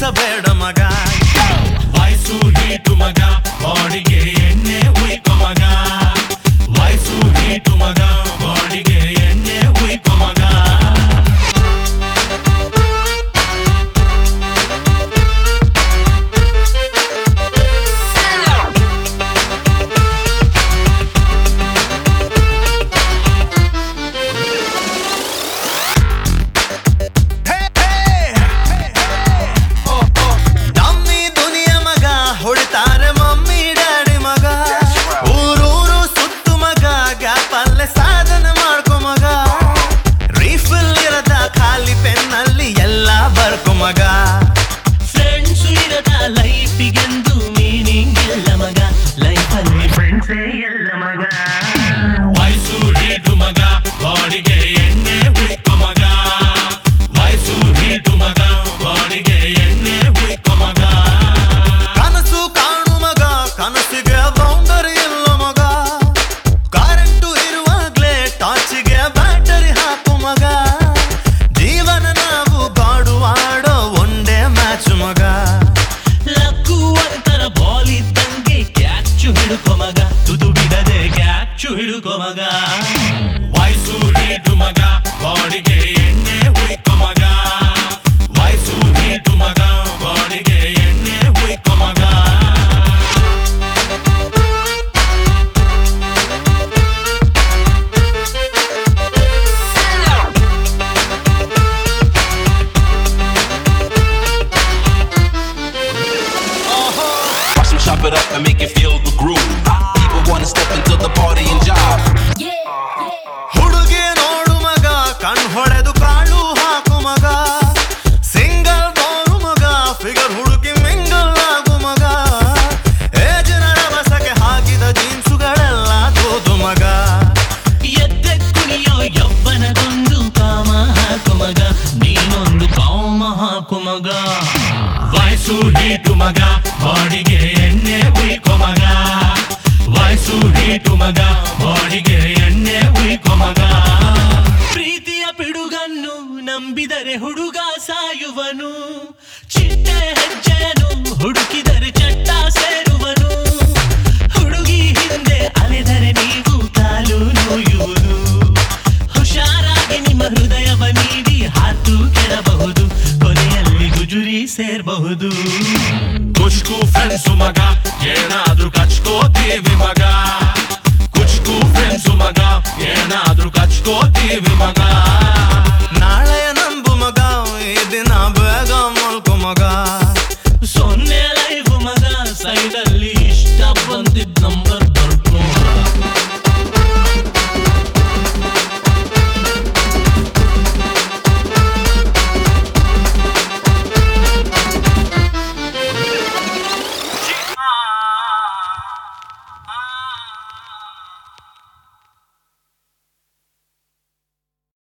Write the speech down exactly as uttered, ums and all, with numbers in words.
ಹೆದರಿಸಬೇಡ ಮಗ ವಯಸ್ಸು ಹೀಟು ಮಗ ಬಾಡಿಗೆ ಎಣ್ಣೆ ಉಯ್ಕೊ ಮಗ ವಯಸ್ಸು ಹೀಟು ಮಗ ಬಾಡಿಗೆ ಎಣ್ಣೆ ಉಯ್ಕೊ ಮಗ ಮಗ ಫ್ರೆಂಡ್ಸ್ ಇರದ ಲೈಫಿಗೆಂದು ಮೀನಿಂಗ್ ಇಲ್ಲ ಮಗ ಲೈಫಲ್ಲಿ ಫ್ರೆಂಡ್ಸೇ ಇಲ್ಲ ಮಗ ವಯಸ್ಸು ಹೀಟು ಮಗ ಬಾಡಿಗೆ ಎಣ್ಣೆ ಉಯ್ಕೊ ಮಗ ವಯಸ್ಸು ಹೀಟು ಮಗ ಬಾಡಿಗೆ ಎಣ್ಣೆ ಉಯ್ಕೊ ಮಗ ಕನಸು ಕಾಣು ಮಗ ಕನಸಿಗೆ ಬೌಂಡರಿ ಇಲ್ಲ ಮಗ ಕರೆಂಟು ಇರುವಾಗ್ಲೇ ಟಾರ್ಚಿಗೆ ಬ್ಯಾಟರಿ ಹಾಕು ಮಗ ಜೀವನ ನಾವು ಗಾಡುವಾಡೋ ಒಂದೇ ಮ್ಯಾಚ್ ಮಗ ಲಕ್ಕು ಅಂತರ ಬಾಲ್ ಇದ್ದಂಗೆ ಕ್ಯಾಚು ಹಿಡುಕೊ ಮಗ ತುದು ಬಿಡದೆ ಕ್ಯಾಚು ಹಿಡುಕೊ ಮಗ ವಯಸ್ಸು ಹೀಟು ಮಗ ಬಾಡಿಗೆ ಎಣ್ಣೆ ಉಯ್ಕೊ ಮಗ ವಯಸ್ಸು ಹೀಟು ಮಗ ಬಾಡಿಗೆ ಎಣ್ಣೆ ಉಯ್ಕೊ ಮಗ Chop it up and make it feel the groove. People wanna step into the party and jive. ಹುಡುಗಿ ನೋಡು ಮಗ ಕಣ್ ಹೊಡೆದು ಕಾಳು ಹಾಕು ಮಗ ಸಿಂಗಲ್ ಬೋರು ಮಗ ಫಿಗರ್ ಹುಡುಕಿ ಮಿಂಗಲ್ ಆಗು ಮಗ ಏಜಿನ ರಭಸಕ್ಕೆ ಹಾಕಿದ ಜೀನ್ಸುಗಳೆಲ್ಲ ತೋದು ಮಗ ಎದ್ದೆ ಕುಣಿಯೋ ಯವ್ವನದೊಂದು ಕಾಮ ಹಾಕು ಮಗ ನೀನೊಂದು ಕಾಮ ಹಾಕು ಮಗ ವಯಸ್ಸು ಹೀಟು ಮಗ ಬಾಡಿಗೆ ಎಣ್ಣೆ ಉಯ್ಕೊ ಮಗ ವಯಸ್ಸು ಹೀಟು ಮಗ ಬಾಡಿಗೆ ಎಣ್ಣೆ ಉಯ್ಕೊ ಮಗ ಪ್ರೀತಿಯ ಪಿಡುಗನ್ನು ನಂಬಿದರೆ ಹುಡುಗ ಸಾಯುವನು ಚಿಟ್ಟೆ ಹೆಜ್ಜೆಯನ್ನು ಹುಡುಕಿದರೆ ಚಟ್ಟ ಸೇರುವನು ಹುಡುಗಿ ಹಿಂದೆ ಅಲೆದರೆ ನೀವು ಕಾಲು ನೋಯುವುದು ಹುಷಾರಾಗಿ ನಿಮ್ಮ ಹೃದಯವ ನೀಡಿ ಹಾತು ಕೆಡಬಹುದು ಕೊನೆಯಲ್ಲಿ ಗುಜುರಿ ಸೇರಬಹುದು ಕುಚ್ಕು ಫ್ರೆಂಡ್ಸು ಮಗ ಏನಾದ್ರೂ ಕಚ್ಕೋತೀವಿ ಮಗ ಕುಚ್ಕು ಫ್ರೆಂಡ್ಸು ಮಗ ಏನಾದ್ರೂ ಕಚ್ಕೋತೀವಿ ಮಗ